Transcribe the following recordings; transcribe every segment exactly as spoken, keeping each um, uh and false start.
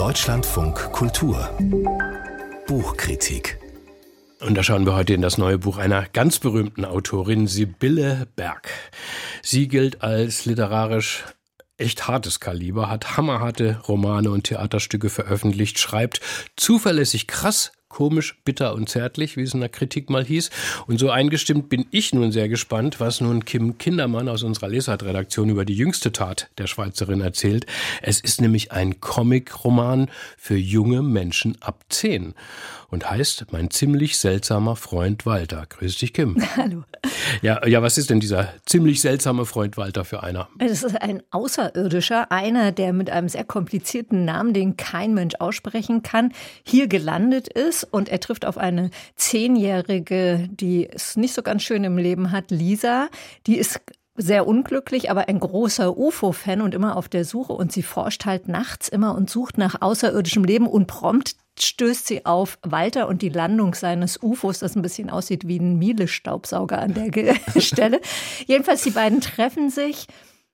Deutschlandfunk Kultur Buchkritik. Und da schauen wir heute in das neue Buch einer ganz berühmten Autorin, Sibylle Berg. Sie gilt als literarisch echt hartes Kaliber, hat hammerharte Romane und Theaterstücke veröffentlicht, schreibt zuverlässig krass, komisch, bitter und zärtlich, wie es in der Kritik mal hieß. Und so eingestimmt bin ich nun sehr gespannt, was nun Kim Kindermann aus unserer Lesart-Redaktion über die jüngste Tat der Schweizerin erzählt. Es ist nämlich ein Comic-Roman für junge Menschen ab zehn und heißt Mein ziemlich seltsamer Freund Walter. Grüß dich, Kim. Hallo. Ja, ja, was ist denn dieser ziemlich seltsame Freund Walter für einer? Es ist ein Außerirdischer, einer, der mit einem sehr komplizierten Namen, den kein Mensch aussprechen kann, hier gelandet ist. Und er trifft auf eine Zehnjährige, die es nicht so ganz schön im Leben hat, Lisa. Die ist sehr unglücklich, aber ein großer U F O-Fan und immer auf der Suche. Und sie forscht halt nachts immer und sucht nach außerirdischem Leben und prompt stößt sie auf Walter und die Landung seines U F Os, das ein bisschen aussieht wie ein Miele-Staubsauger an der Stelle. Jedenfalls, die beiden treffen sich,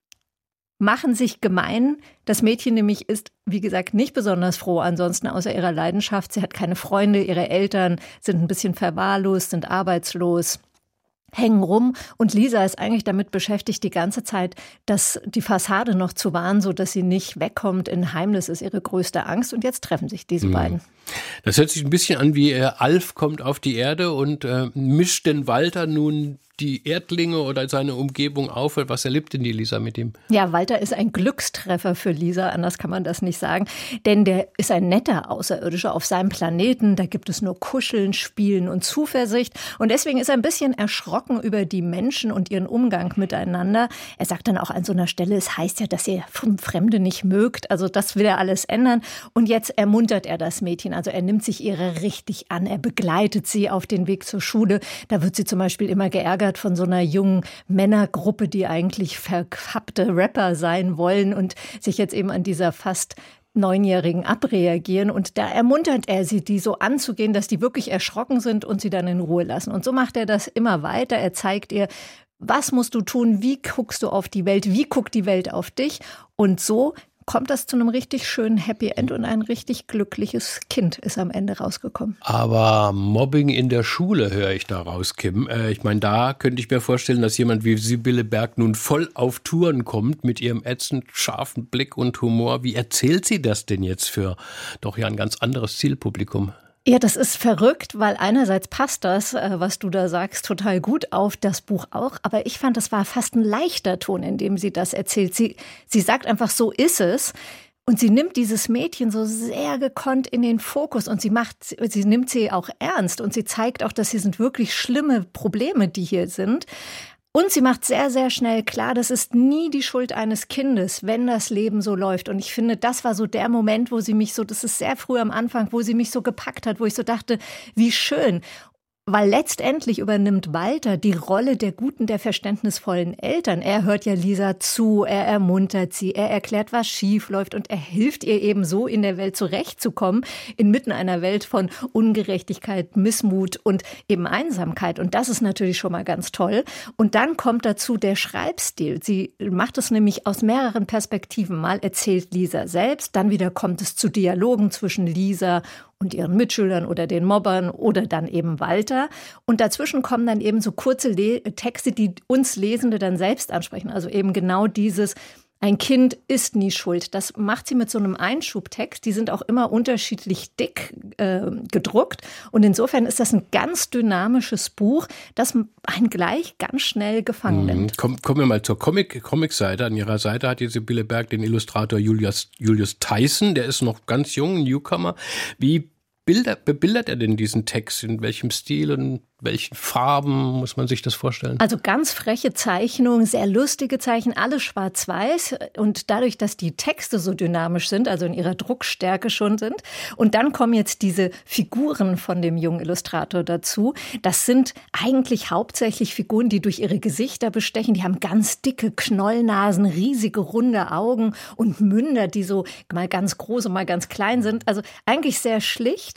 machen sich gemein. Das Mädchen nämlich ist, wie gesagt, nicht besonders froh ansonsten außer ihrer Leidenschaft. Sie hat keine Freunde, ihre Eltern sind ein bisschen verwahrlost, sind arbeitslos, hängen rum. Und Lisa ist eigentlich damit beschäftigt, die ganze Zeit das, die Fassade noch zu wahren, sodass sie nicht wegkommt in Heim. Das ist ihre größte Angst. Und jetzt treffen sich diese mhm. beiden. Das hört sich ein bisschen an wie äh, Alf kommt auf die Erde und äh, mischt den Walter nun die Erdlinge oder seine Umgebung auf. Was erlebt denn die Lisa mit ihm? Ja, Walter ist ein Glückstreffer für Lisa, anders kann man das nicht sagen. Denn der ist ein netter Außerirdischer auf seinem Planeten. Da gibt es nur Kuscheln, Spielen und Zuversicht. Und deswegen ist er ein bisschen erschrocken über die Menschen und ihren Umgang miteinander. Er sagt dann auch an so einer Stelle, es heißt ja, dass ihr Fremde nicht mögt. Also das will er alles ändern. Und jetzt ermuntert er das Mädchen. Also er nimmt sich ihrer richtig an. Er begleitet sie auf den Weg zur Schule. Da wird sie zum Beispiel immer geärgert von so einer jungen Männergruppe, die eigentlich verkappte Rapper sein wollen und sich jetzt eben an dieser fast Neunjährigen abreagieren. Und da ermuntert er sie, die so anzugehen, dass die wirklich erschrocken sind und sie dann in Ruhe lassen. Und so macht er das immer weiter. Er zeigt ihr, was musst du tun, wie guckst du auf die Welt, wie guckt die Welt auf dich. Und so kommt das zu einem richtig schönen Happy End und ein richtig glückliches Kind ist am Ende rausgekommen. Aber Mobbing in der Schule höre ich da raus, Kim. Äh, ich meine, da könnte ich mir vorstellen, dass jemand wie Sibylle Berg nun voll auf Touren kommt mit ihrem ätzend scharfen Blick und Humor. Wie erzählt sie das denn jetzt für doch ja ein ganz anderes Zielpublikum? Ja, das ist verrückt, weil einerseits passt das, was du da sagst, total gut auf das Buch auch. Aber ich fand, das war fast ein leichter Ton, in dem sie das erzählt. Sie, sie sagt einfach, so ist es. Und sie nimmt dieses Mädchen so sehr gekonnt in den Fokus und sie macht, sie nimmt sie auch ernst und sie zeigt auch, dass hier sind wirklich schlimme Probleme, die hier sind. Und sie macht sehr, sehr schnell klar, das ist nie die Schuld eines Kindes, wenn das Leben so läuft. Und ich finde, das war so der Moment, wo sie mich so, das ist sehr früh am Anfang, wo sie mich so gepackt hat, wo ich so dachte, wie schön. Weil letztendlich übernimmt Walter die Rolle der guten, der verständnisvollen Eltern. Er hört ja Lisa zu, er ermuntert sie, er erklärt, was schief läuft und er hilft ihr eben so, in der Welt zurechtzukommen, inmitten einer Welt von Ungerechtigkeit, Missmut und eben Einsamkeit. Und das ist natürlich schon mal ganz toll. Und dann kommt dazu der Schreibstil. Sie macht es nämlich aus mehreren Perspektiven. Mal erzählt Lisa selbst, dann wieder kommt es zu Dialogen zwischen Lisa und ihren Mitschülern oder den Mobbern oder dann eben Walter. Und dazwischen kommen dann eben so kurze Le- Texte, die uns Lesende dann selbst ansprechen. Also eben genau dieses, ein Kind ist nie schuld. Das macht sie mit so einem Einschubtext. Die sind auch immer unterschiedlich dick äh, gedruckt. Und insofern ist das ein ganz dynamisches Buch, das einen gleich ganz schnell gefangen nimmt. Komm, kommen wir mal zur Comic, Comic-Seite. An ihrer Seite hat die Sibylle Berg den Illustrator Julius, Julius Tyson. Der ist noch ganz jung, ein Newcomer. Wie Bilder, bebildert er denn diesen Text? In welchem Stil und welchen Farben muss man sich das vorstellen? Also ganz freche Zeichnungen, sehr lustige Zeichen, alles schwarz-weiß. Und dadurch, dass die Texte so dynamisch sind, also in ihrer Druckstärke schon sind. Und dann kommen jetzt diese Figuren von dem jungen Illustrator dazu. Das sind eigentlich hauptsächlich Figuren, die durch ihre Gesichter bestechen. Die haben ganz dicke Knollnasen, riesige runde Augen und Münder, die so mal ganz groß und mal ganz klein sind. Also eigentlich sehr schlicht.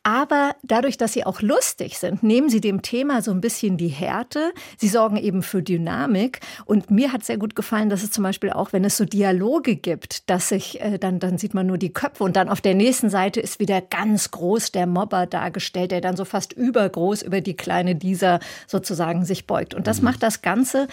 Aber dadurch, dass sie auch lustig sind, nehmen sie dem Thema so ein bisschen die Härte. Sie sorgen eben für Dynamik. Und mir hat sehr gut gefallen, dass es zum Beispiel auch, wenn es so Dialoge gibt, dass sich, äh, dann, dann sieht man nur die Köpfe und dann auf der nächsten Seite ist wieder ganz groß der Mobber dargestellt, der dann so fast übergroß über die kleine Lisa sozusagen sich beugt. Und das mhm. macht das Ganze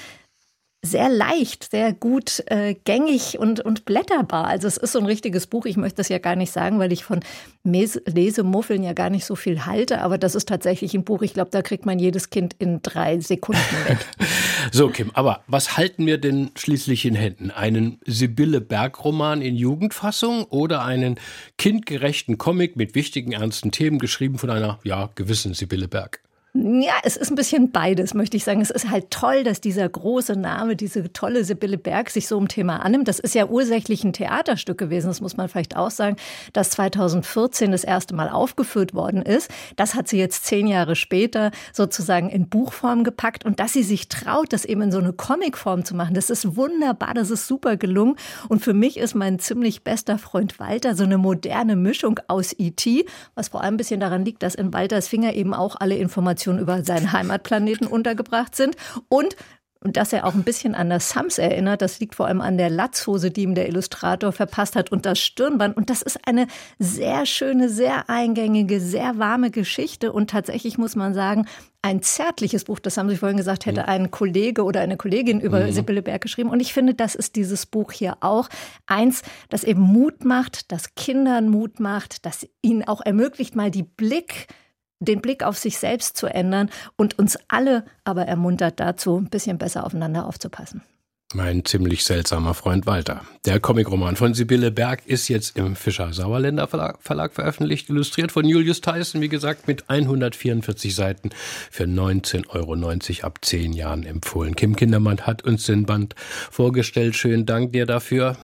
sehr leicht, sehr gut äh, gängig und, und blätterbar. Also es ist so ein richtiges Buch. Ich möchte das ja gar nicht sagen, weil ich von Mes- Lesemuffeln ja gar nicht so viel halte. Aber das ist tatsächlich ein Buch, ich glaube, da kriegt man jedes Kind in drei Sekunden weg. So, Kim, aber was halten wir denn schließlich in Händen? Einen Sibylle Berg-Roman in Jugendfassung oder einen kindgerechten Comic mit wichtigen, ernsten Themen, geschrieben von einer, ja, gewissen Sibylle Berg? Ja, es ist ein bisschen beides, möchte ich sagen. Es ist halt toll, dass dieser große Name, diese tolle Sibylle Berg sich so um Thema annimmt. Das ist ja ursächlich ein Theaterstück gewesen, das muss man vielleicht auch sagen, das zweitausendvierzehn das erste Mal aufgeführt worden ist. Das hat sie jetzt zehn Jahre später sozusagen in Buchform gepackt. Und dass sie sich traut, das eben in so eine Comicform zu machen, das ist wunderbar, das ist super gelungen. Und für mich ist mein ziemlich bester Freund Walter so eine moderne Mischung aus E T, was vor allem ein bisschen daran liegt, dass in Walters Finger eben auch alle Informationen über seinen Heimatplaneten untergebracht sind und Und dass er auch ein bisschen an das Sams erinnert, das liegt vor allem an der Latzhose, die ihm der Illustrator verpasst hat, und das Stirnband. Und das ist eine sehr schöne, sehr eingängige, sehr warme Geschichte. Und tatsächlich muss man sagen, ein zärtliches Buch, das haben Sie vorhin gesagt, hätte ein Kollege oder eine Kollegin über mhm. Sibylle Berg geschrieben. Und ich finde, das ist dieses Buch hier auch. Eins, das eben Mut macht, das Kindern Mut macht, das ihnen auch ermöglicht, mal die Blick den Blick auf sich selbst zu ändern und uns alle aber ermuntert dazu, ein bisschen besser aufeinander aufzupassen. Mein ziemlich seltsamer Freund Walter. Der Comicroman von Sibylle Berg ist jetzt im Fischer-Sauerländer Verlag, Verlag veröffentlicht, illustriert von Julius Theissen, wie gesagt, mit hundertvierundvierzig Seiten für neunzehn Euro neunzig ab zehn Jahren empfohlen. Kim Kindermann hat uns den Band vorgestellt. Schönen Dank dir dafür.